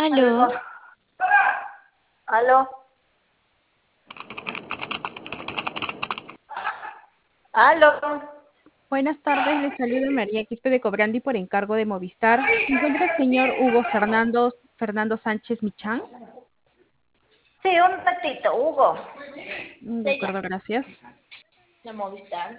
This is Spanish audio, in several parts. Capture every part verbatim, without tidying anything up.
Aló. Aló. Aló. Buenas tardes, les saluda María Quispe de Cobrandi por encargo de Movistar. ¿Se encuentra el señor Hugo Fernando, Fernando Sánchez Michán? Sí, un ratito, Hugo. De acuerdo, gracias. De Movistar.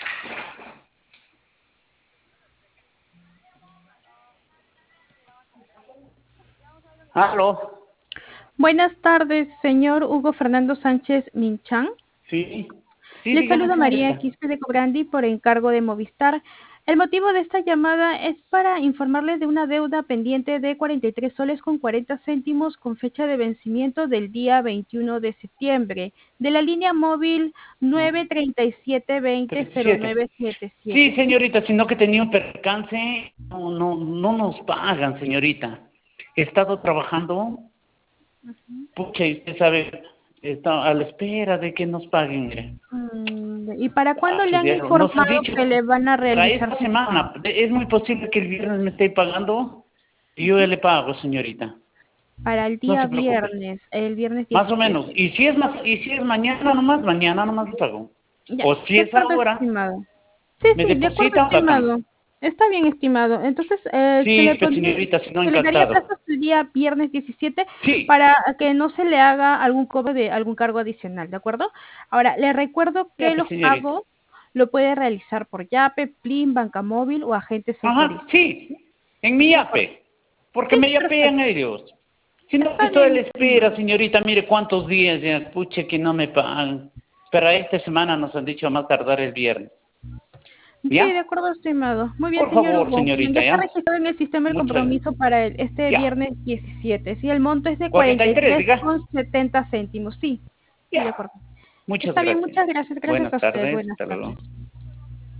Aló. Buenas tardes, señor Hugo Fernando Sánchez Michán. Sí. Sí, Les dígame, saluda María señorita. Quispe de Cobrandi por encargo de Movistar. El motivo de esta llamada es para informarles de una deuda pendiente de cuarenta y tres soles con cuarenta céntimos con fecha de vencimiento del día veintiuno de septiembre de la línea móvil nueve treinta y siete veinte cero treinta y siete. nueve setenta y Sí, siete. señorita, sino que tenía un percance. No, no, no nos pagan, señorita. He estado trabajando. Pucha, y usted sabe, está a la espera de que nos paguen, mire. Mm, ¿Y para cuándo Ah, le sí, han vieron. Nos han informado dicho que le van a para realizar esta su semana. pago? Es muy posible que el viernes me esté pagando y yo ya le pago, señorita. Para el No día se preocupe. viernes, el viernes Más o menos. diecisiete. Y si es más, y si es mañana nomás, mañana nomás le pago. Ya, O si de es acuerdo, ahora, estimado. Sí, me sí, de acuerdo, deposita o plata. estimado. Está bien, estimado. Entonces, eh, se Sí, le pues pondría, señorita, si no, se le daría encantado. plazo hasta el día viernes diecisiete Sí, para que no se le haga algún cobro de algún cargo adicional, ¿de acuerdo? Ahora, le recuerdo ya que pues los señorita. pagos lo puede realizar por Yape, Plin, Banca Móvil o agentes Ajá, autorizados. sí, en mi De acuerdo. yape, porque Sí, me yapean perfecto. ellos. Si no, que Está estoy a bien, la espera, estimado. señorita, mire cuántos días ya, puche, que no me pagan. Pero esta semana nos han dicho a más tardar el viernes. Sí, de ¿Ya? acuerdo, estimado. Muy bien, Por señor favor, Hugo. Ya señorita, está ¿ya? registrado en el sistema el Muchas compromiso gracias. para el- este Ya. viernes diecisiete. Sí, el monto es de cuarenta cuarenta y y tres tres diga. con setenta céntimos. Sí, sí, de Ya. acuerdo. Muchas Está bien, gracias. muchas gracias. Gracias Buenas a usted. tardes, Buenas hasta tardes. luego.